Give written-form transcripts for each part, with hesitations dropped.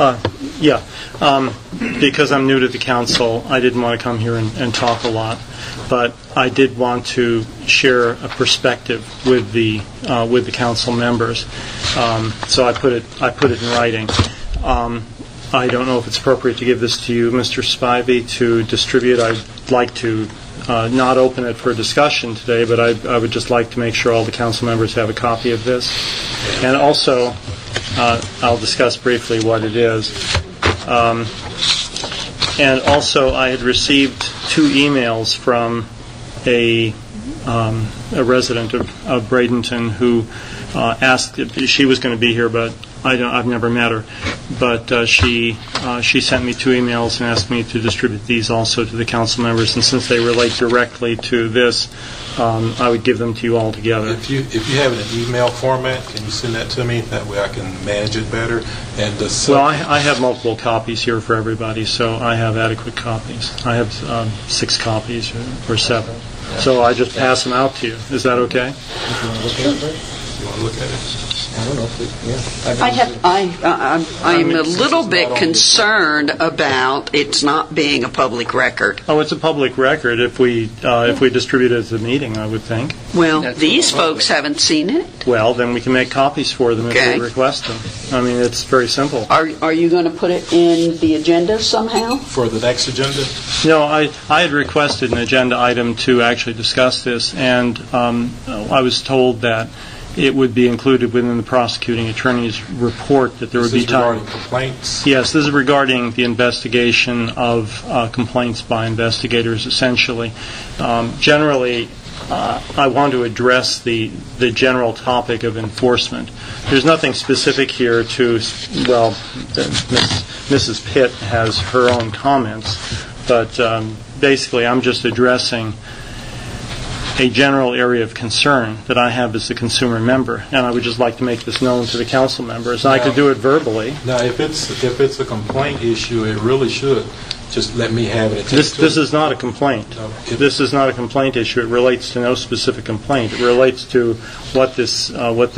Yeah. Because I'm new to the council, I didn't want to come here and talk a lot, but I did want to share a perspective with the council members. So I put it in writing. I don't know if it's appropriate to give this to you, Mr. Spivey, to distribute. I'd like to not open it for discussion today, but I would just like to make sure all the council members have a copy of this. And also, I'll discuss briefly what it is. And also, I had received 2 emails from a resident of Bradenton who asked if she was going to be here, but I've never met her. But she sent me 2 emails and asked me to distribute these also to the council members. And since they relate directly to this, I would give them to you all together. If you have it in email format, can you send that to me? That way I can manage it better. And well, I have multiple copies here for everybody, so I have adequate copies. I have 6 copies or 7. So I just pass them out to you. Is that okay? You want to look at it? You want to look at it? I don't know if I am a little bit concerned about it's not being a public record. Oh, it's a public record if we distribute it at the meeting, I would think. Well, these folks haven't seen it. Well, then we can make copies for them if they request them. I mean, it's very simple. Are you going to put it in the agenda somehow? For the next agenda? No, I had requested an agenda item to actually discuss this, and I was told that it would be included within the prosecuting attorney's report that there would be time. Is this regarding complaints? Yes, this is regarding the investigation of complaints by investigators, essentially. Generally, I want to address the general topic of enforcement. There's nothing specific here to, well, Mrs. Pitt has her own comments, but basically I'm just addressing a general area of concern that I have as a consumer member, and I would just like to make this known to the council members. I could do it verbally. Now, if it's a complaint issue, it really should just let me have it. This is not a complaint. No, this is not a complaint issue. It relates to no specific complaint. It relates to what this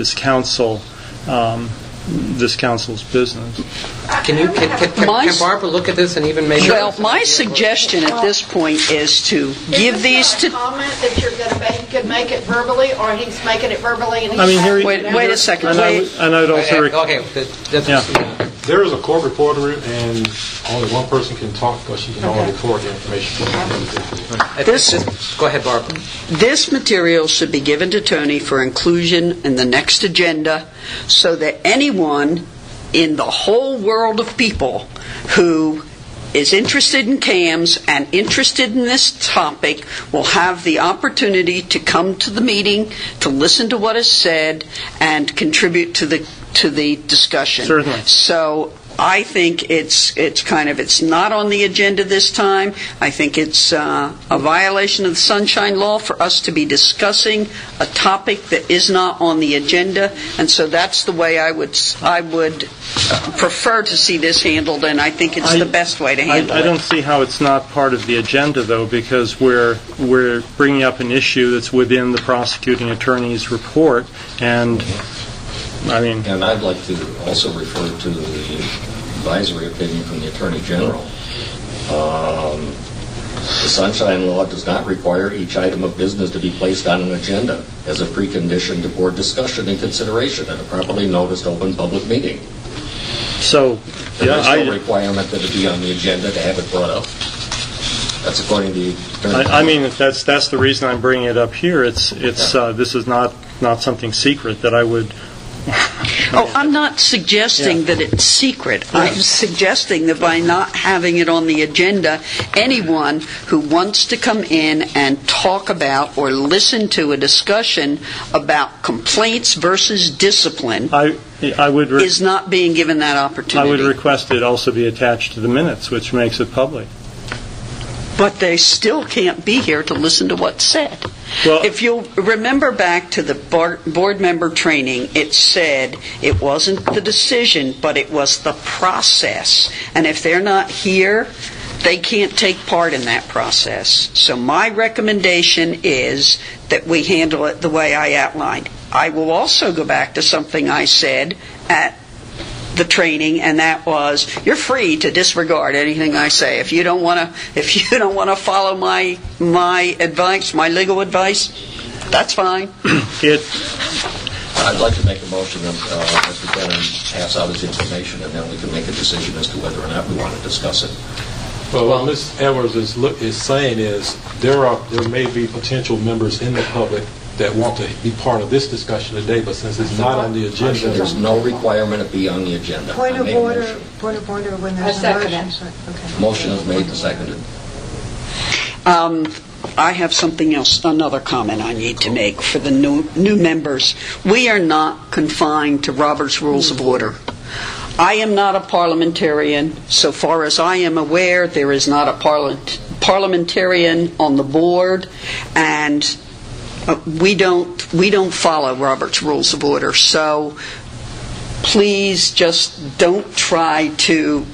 council's business. Can Barbara look at this and even make? Well, my suggestion at this point is to give these to. Comment that you're going to make. You could make it verbally, or he's making it verbally. And wait a second. And I'd also there is a court reporter, and only one person can talk because she can only record the information. Go ahead, Barbara. This material should be given to Tony for inclusion in the next agenda, so that anyone in the whole world of people who is interested in CAMS and interested in this topic will have the opportunity to come to the meeting, to listen to what is said, and contribute to the discussion. Certainly. So I think it's not on the agenda this time. I think it's a violation of the Sunshine Law for us to be discussing a topic that is not on the agenda, and so that's the way I would prefer to see this handled, and I think it's the best way to handle it. I don't see how it's not part of the agenda, though, because we're bringing up an issue that's within the prosecuting attorney's report, and And I'd like to also refer to the advisory opinion from the Attorney General. The Sunshine Law does not require each item of business to be placed on an agenda as a precondition to board discussion and consideration at a properly noticed open public meeting. So, there is no requirement that it be on the agenda to have it brought up. That's according to the Attorney General. That's the reason I'm bringing it up here. This is not something secret that I would. I'm not suggesting that it's secret. I'm suggesting that by not having it on the agenda, anyone who wants to come in and talk about or listen to a discussion about complaints versus discipline is not being given that opportunity. I would request it also be attached to the minutes, which makes it public. But they still can't be here to listen to what's said. Well, if you'll remember back to the board member training, it said it wasn't the decision, but it was the process. And if they're not here, they can't take part in that process. So my recommendation is that we handle it the way I outlined. I will also go back to something I said at the training, and that was, you're free to disregard anything I say. If you don't want to follow my advice, my legal advice, that's fine. I'd like to make a motion that Mr. Brennan pass out his information, and then we can make a decision as to whether or not we want to discuss it. Well, what Ms. Edwards is saying is there may be potential members in the public that want to be part of this discussion today, but since it's not on the agenda, There's no requirement to be on the agenda. Point I of make a order motion. when there's a second motion. it. Okay. Motion is made and seconded. I have something else, another comment I need to make for the new members. We are not confined to Robert's Rules of Order. I am not a parliamentarian. So far as I am aware, there is not a parliamentarian on the board, and we don't follow Robert's Rules of Order. So please just don't try to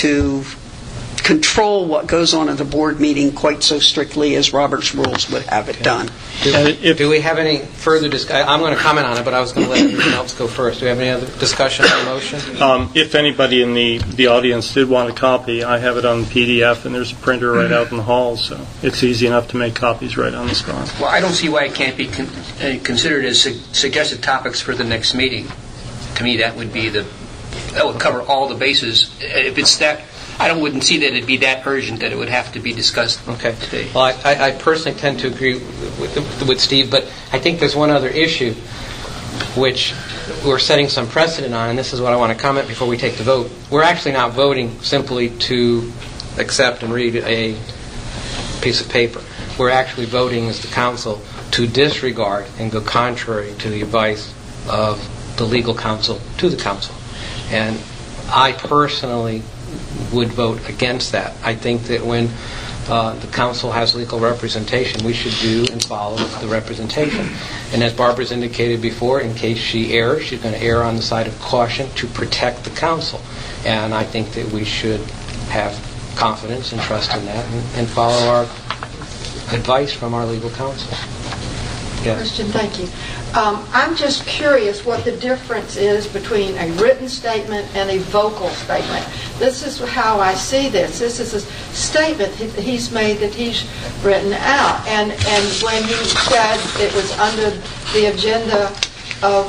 control what goes on at the board meeting quite so strictly as Robert's Rules would have it done. Do we have any further discussion? I'm going to comment on it, but I was going to let everyone else go first. Do we have any other discussion on the motion? If anybody in the audience did want a copy, I have it on PDF, and there's a printer right out in the hall, so it's easy enough to make copies right on the spot. Well, I don't see why it can't be considered as suggested topics for the next meeting. To me, that would cover all the bases. If it's that, wouldn't see that it'd be that urgent that it would have to be discussed today. Well, I personally tend to agree with Steve, but I think there's one other issue which we're setting some precedent on, and this is what I want to comment before we take the vote. We're actually not voting simply to accept and read a piece of paper. We're actually voting as the council to disregard and go contrary to the advice of the legal counsel to the council. And I personally would vote against that. I think that when the council has legal representation, we should do and follow the representation. And as Barbara's indicated before, in case she errs, she's going to err on the side of caution to protect the council. And I think that we should have confidence and trust in that and follow our advice from our legal counsel. Yes. Christian, thank you. I'm just curious what the difference is between a written statement and a vocal statement. This is how I see this. This is a statement he's made that he's written out. And when he said it was under the agenda of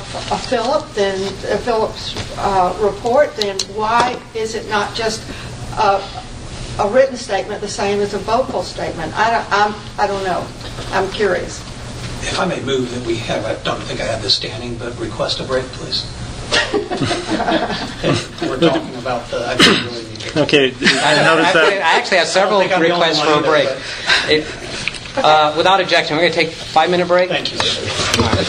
Philip's report, then why is it not just a written statement the same as a vocal statement? I don't know. I'm curious. If I may move that we have, I don't think I have this standing, but request a break, please. We're talking about the, I don't really need to. Okay, I noticed that. I actually have several requests for a break. Without objection, we're going to take a 5-minute break. Thank you, sir.